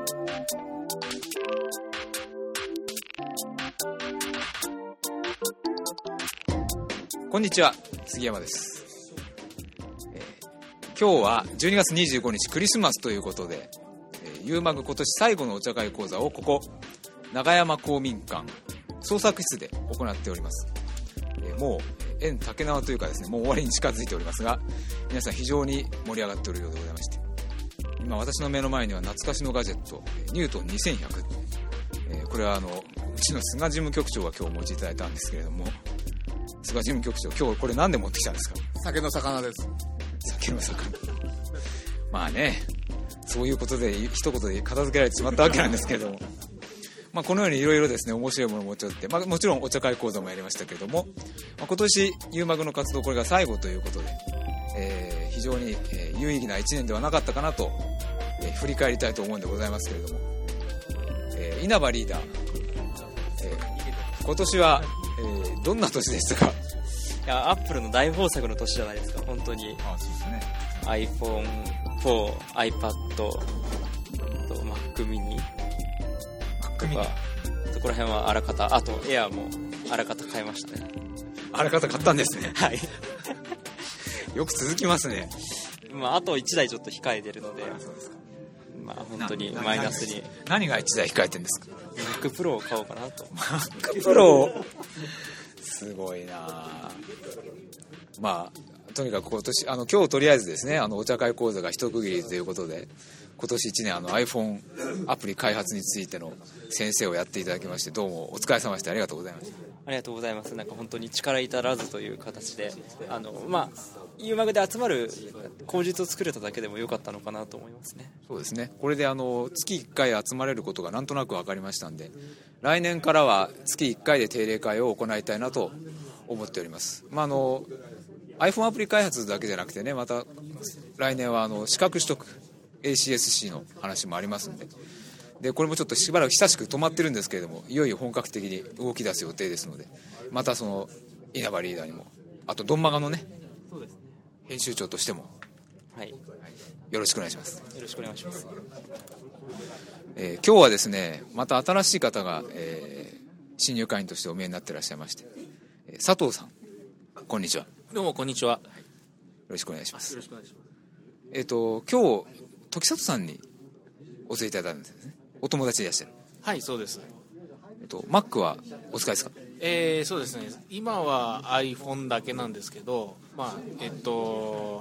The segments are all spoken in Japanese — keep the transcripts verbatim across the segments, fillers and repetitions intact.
こんにちは、杉山です。えー、今日はじゅうにがつにじゅうごにちクリスマスということで、えー、ユーマグ今年最後のお茶会講座をここ長山公民館創作室で行っております。えー、もう縁竹縄というかですね、もう終わりに近づいておりますが、皆さん非常に盛り上がっておるようでございまして、今私の目の前には懐かしのガジェットニュートンにせんひゃく、えー、これはあのうちの菅事務局長が今日お持ちいただいたんですけれども、菅事務局長、今日これ何で持ってきたんですか？ 酒の魚です。 酒の魚。まあね、そういうことで一言で片付けられてしまったわけなんですけれども、まあこのようにいろいろですね、面白いものもちょっと、まあ、もちろんお茶会講座もやりましたけれども、まあ、今年ユーマグの活動これが最後ということで、えー、非常に、えー、有意義ないちねんではなかったかなと、えー、振り返りたいと思うんでございますけれども、えー、稲葉リーダー、えー、今年はえー、どんな年でしたか？ いや、アップルの大豊作の年じゃないですか、本当に。 あ、そうですね。 アイフォンフォー、iPad、Mac mini とか、そこら辺はあらかた、あとエアもあらかた買いましたね。 あらかた買ったんですね。 はい。 よく続きますね。 まあ、あといちだいちょっと控えてるので、そうですか。まあ、本当にマイナスに。 何がいちだい控えてるんですか ？Mac Pro を買おうかなと。 Mac Pro すごいな。まあとにかく今年あの今日とりあえずですね、あのお茶会講座が一区切りということで、今年いちねんあの iPhone アプリ開発についての先生をやっていただきまして、どうもお疲れ様でした。ありがとうございました。 ありがとうございます。なんか本当に力至らずという形で、あのまあユーマグで集まる口実を作れただけでも良かったのかなと思いますね。 そうですね。これであの月いっかい集まれることがなんとなく分かりましたんで、来年からは月いっかいで定例会を行いたいなと思っております。まああの iPhone アプリ開発だけじゃなくてね、また来年はあの資格取得 エーシーエスシー の話もありますんで、でこれもちょっとしばらく久しく止まってるんですけれども、いよいよ本格的に動き出す予定ですので、またその稲葉リーダーにも、あとドンマガのね、 そうですね、 編集長としても、 はい、 よろしくお願いします。 よろしくお願いします。 えー、今日はですね、また新しい方が、えー、新入会員としてお見えになっていらっしゃいまして、えー、佐藤さん、こんにちは。 どうもこんにちは、はい、よろしくお願いします。 よろしくお願いします。 えっ、ー、と今日時里さんにお連れいただいたんですね。お友達でいらっしゃる？ はい、そうです。 えっと Mac はお使いですか？ えー、そうですね、今は iPhone だけなんですけど、まあえっと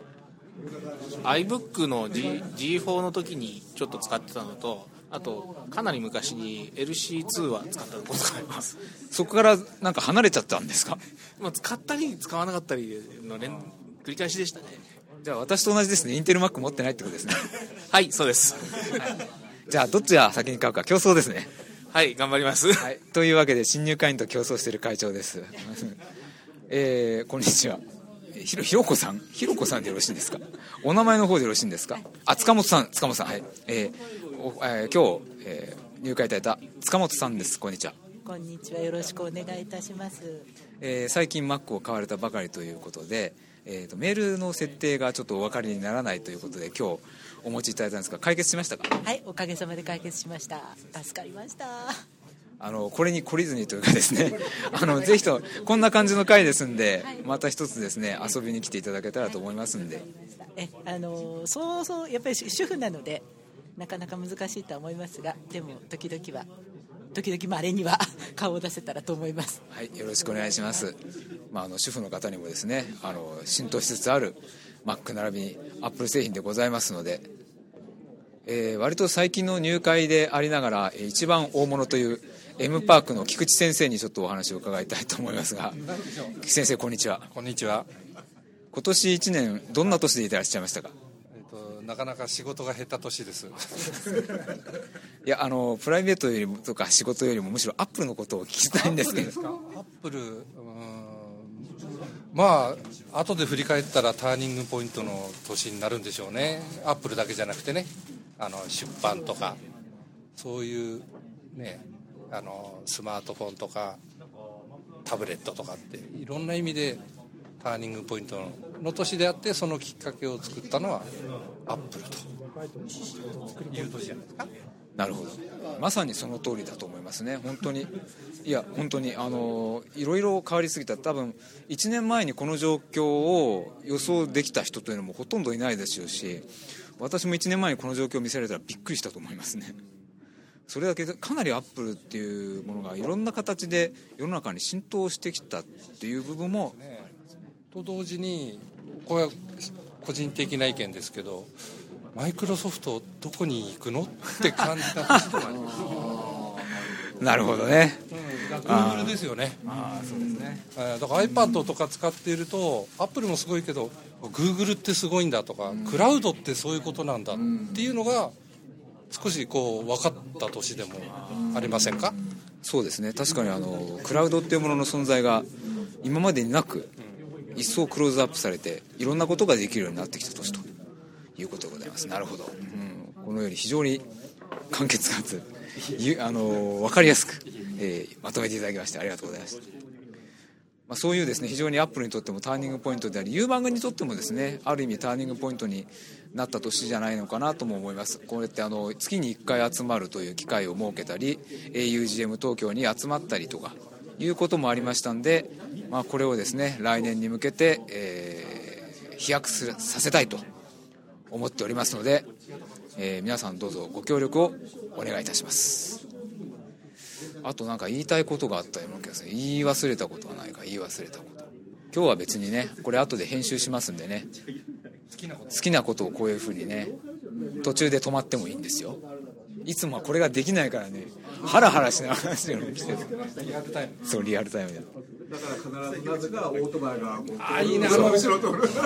iBook の G、ジーフォー の時にちょっと使ってたのと、あとかなり昔に エルシーツー は使ったことがあります。 そこからなんか離れちゃったんですか？ まあ、使ったり使わなかったりの連繰り返しでしたね。 じゃあ私と同じですね。インテル Mac 持ってないってことですね。 はい、そうです。 はい、じゃあどっちが先に買うか競争ですね。 はい、頑張ります。 はい、というわけで新入会員と競争している会長です。えー、こんにちは。ひろひろこさん、ひろこさんでよろしいんですか？お名前の方でよろしいんですか？あ、塚本さん、塚本さん、はい。えーおえー、今日、えー、入会いただいた塚本さんです。こんにちは。 こんにちは。よろしくお願いいたします。 えー、最近 Mac を買われたばかりということで、えーと、メールの設定がちょっとお分かりにならないということで今日お持ちいただいたんですが、解決しましたか？ はい、おかげさまで解決しました。助かりました。 あのこれに懲りずにというかですねあのぜひとこんな感じの回ですんで、はい、また一つですね遊びに来ていただけたらと思いますんで、はい、 えあのそうそうやっぱり主婦なのでなかなか難しいとは思いますが、でも時々は時々まれには顔を出せたらと思います。 はい、よろしくお願いします。まあ、あの主婦の方にもですね、あの浸透しつつある Mac 並びに Apple 製品でございますので、えー、割と最近の入会でありながら一番大物という M パークの菊池先生にちょっとお話を伺いたいと思いますが、菊池先生こんにちは。 こんにちは。 今年いちねんどんな年でいらっしゃいましたか？ えっと、なかなか仕事が減った年です。 いや、あのプライベートよりもとか仕事よりもむしろアップルのことを聞きたいんですけど。 アップル、うーん、まあ後で振り返ったらターニングポイントの年になるんでしょうね。アップルだけじゃなくてね、あの出版とかそういうね、あのスマートフォンとかタブレットとかっていろんな意味でターニングポイントの年であって、そのきっかけを作ったのはアップルという年じゃないですか。 なるほど、まさにその通りだと思いますね。本当にいや本当にあのいろいろ変わりすぎた。多分いちねんまえにこの状況を予想できた人というのもほとんどいないでしょうし、私もいちねんまえにこの状況を見せられたらびっくりしたと思いますね。それだけでかなりアップルっていうものがいろんな形で世の中に浸透してきたっていう部分も、 ね、と同時にこれは個人的な意見ですけど、マイクロソフトどこに行くのって感じた年でもありますなるほどね、 うん、Google ですよね。 ああそうですね。 だから iPad とか使っているとアップルもすごいけど Google ってすごいんだとか、うん、クラウドってそういうことなんだっていうのが少しこう分かった年でもありませんか。 そうですね、確かにあのクラウドっていうものの存在が今までになく一層クローズアップされていろんなことができるようになってきた年ということでございます。なるほど、うん、このように非常に簡潔かつあの分かりやすく、えー、まとめていただきましてありがとうございました。まあ、そういうですね非常にアップルにとってもターニングポイントであり、ユーマグにとってもですねある意味ターニングポイントになった年じゃないのかなとも思います。こうやってあの月にいっかい集まるという機会を設けたり エーユージーエム 東京に集まったりとかいうこともありましたんで、まあ、これをですね来年に向けて、えー、飛躍するさせたいと思っておりますので、えー、皆さんどうぞご協力をお願いいたします。あとなんか言いたいことがあったような気がする。言い忘れたことはないか。言い忘れたこと、今日は別にねこれ後で編集しますんでね、好きなこと、好きなことをこういうふうにね途中で止まってもいいんですよ。いつもはこれができないからねハラハラしながら話をしてる。リアルタイム。そうリアルタイムだ。 だから必ずなぜかオートバイがあいいな、 後ろを通る。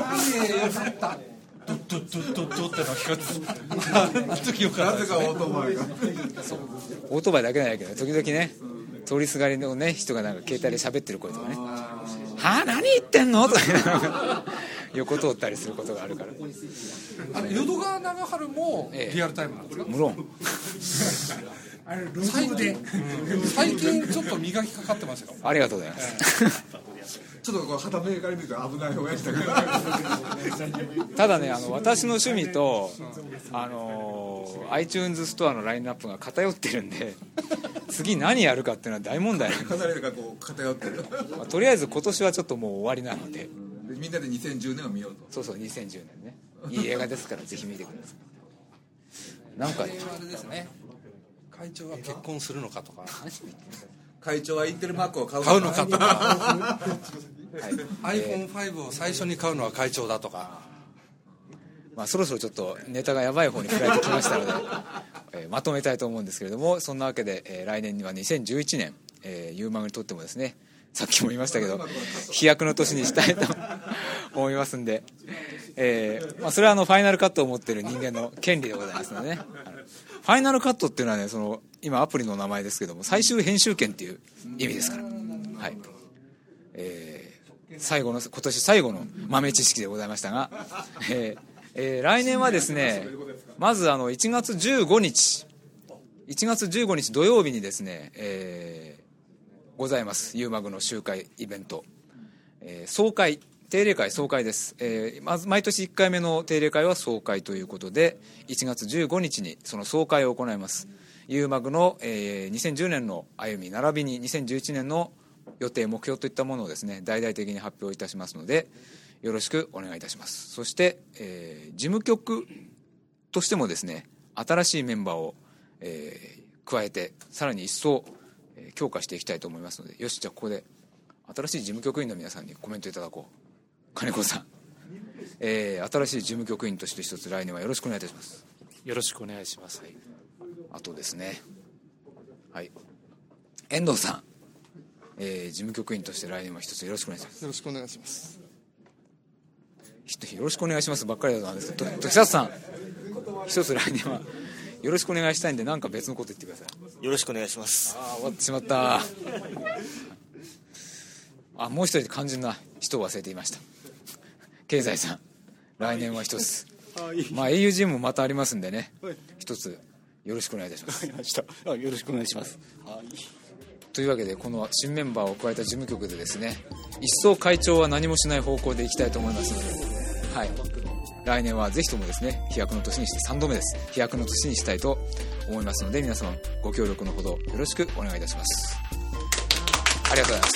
ドッドッドッドッドっての聞こえて、あの時よかったですね。 なぜかオートバイがそうオートバイだけなんやけど時々ね通りすがりのね人がなんか携帯で喋ってる声とかね、はあ何言ってんのとか横通ったりすることがあるから。 あれ淀川長春もリアルタイムなんですか。 無論あれ最近、最近ちょっと磨きかかってますよ。 ありがとうございます、えーちょっとこう肌目から見ると危ない方やしたけどただねあの私の趣味と、あのー、iTunes ストアのラインナップが偏ってるんで次何やるかっていうのは大問題かなりがこう偏ってるまあ、とりあえず今年はちょっともう終わりなので、 でみんなでにせんじゅうねんを見ようと。 そうそうにせんじゅうねんねいい映画ですからぜひ見てください。なんかあれですね、会長は結婚するのかとか会長はインテルマークを買う買うのかとかはい、 アイフォンファイブ を最初に買うのは会長だとか、 まあ、そろそろちょっとネタがやばい方に振られてきましたので、えー、まとめたいと思うんですけれども、そんなわけで、えー、来年にはにせんじゅういちねん、えー、ユーマグにとってもですねさっきも言いましたけど飛躍の年にしたいと思いますんで、えーまあ、それはあのファイナルカットを持っている人間の権利でございますのでね。ファイナルカットっていうのはねその今アプリの名前ですけども最終編集権っていう意味ですから、はいえー、最後の今年最後の豆知識でございましたが、えーえー、来年はですねまずあのいちがつじゅうごにちいちがつじゅうごにち土曜日にですね、えー、ございますユーマグの集会イベント、えー、総会定例会総会です、えー、まず毎年いっかいめの定例会は総会ということでいちがつじゅうごにちにその総会を行います。ユーマグの、えー、にせんじゅうねんの歩み並びににせんじゅういちねんの予定目標といったものをですね大々的に発表いたしますのでよろしくお願いいたします。そして、えー、事務局としてもですね新しいメンバーを、えー、加えてさらに一層、えー、強化していきたいと思いますので、よしじゃあここで新しい事務局員の皆さんにコメントいただこう。金子さん、えー、新しい事務局員として一つ来年はよろしくお願いいたします。 よろしくお願いします、はい、 あとですね、はい、遠藤さん、えー、事務局員として来年は一つよろしくお願いします。 よろしくお願いします。 よろしくお願いしますばっかりなんですけど、時里さん一つ来年はよろしくお願いしたいんで何か別のこと言ってください。 よろしくお願いします。 ああ終わってしまったあもう一人肝心な人を忘れていました。経済さん来年は一つまあ エーユージーエム もまたありますんでね、はい、一つよろしくお願いいたします。 わかりました。あよろしくお願いします、はい、 というわけでこの新メンバーを加えた事務局でですね一層会長は何もしない方向でいきたいと思いますので、はい来年はぜひともですね飛躍の年にしてさんどめです飛躍の年にしたいと思いますので、皆様ご協力のほどよろしくお願いいたします。ありがとうございました。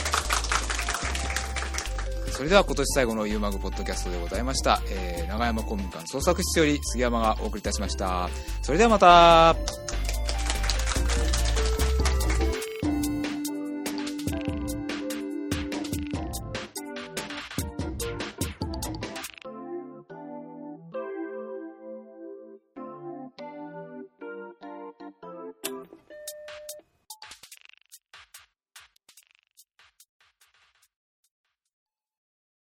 それでは今年最後のユーマグポッドキャストでございました、えー、永山公民館創作室より杉山がお送りいたしました。それではまた。